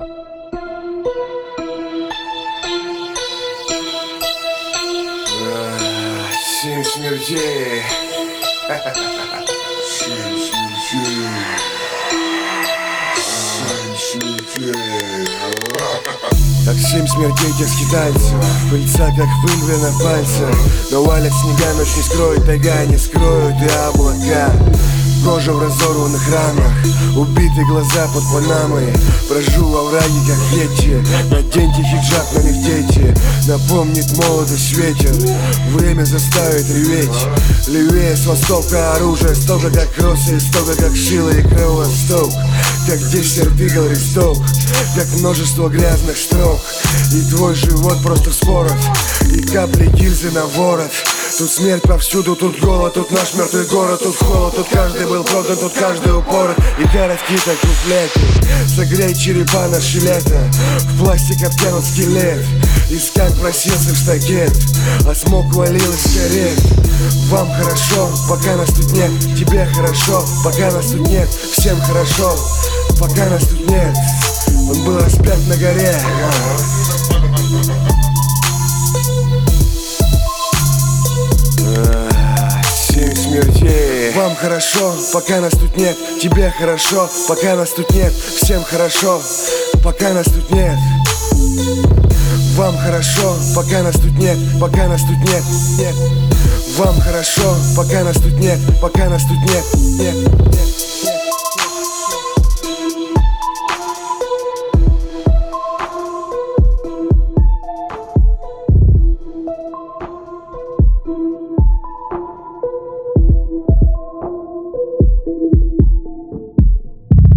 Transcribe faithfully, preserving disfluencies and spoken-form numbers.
Семь смертей. Семь смертей. Семь смертей. Так семь смертей тех скитальцев, пыльца как пыль на пальцах. Но валят снега, ночь не скроет, тайга не скроют и облака. Кожа в разорванных ранах, убитые глаза под панамой. Брожу во враге, как Йети. Наденьте хиджаб, на них дети. Напомнит молодость ветер. Время заставит реветь. Левее с востока оружие, столько как кроссы, столько как шило и кровосток. Как десерт игл ресток, как множество грязных строк. И твой живот просто вспорот, и капли гильзы на ворот. Тут смерть повсюду, тут голод, тут наш мертвый город, тут холод, тут каждый был продан, тут каждый упорот. И короткие так куплеты, согрей черепа наши лета. В пластик обтянут скелет, искать просился в штакет, а смог валил из карет. Вам хорошо, пока нас тут нет, тебе хорошо, пока нас тут нет, всем хорошо, пока нас тут нет. Он был распят на горе. Семь смертей. Вам хорошо, пока нас тут нет, тебе хорошо, пока нас тут нет, всем хорошо, пока нас тут нет. Вам хорошо, пока нас тут нет, пока нас тут нет, нет. Вам хорошо, пока нас тут нет, пока нас тут нет, нет, нет, нет.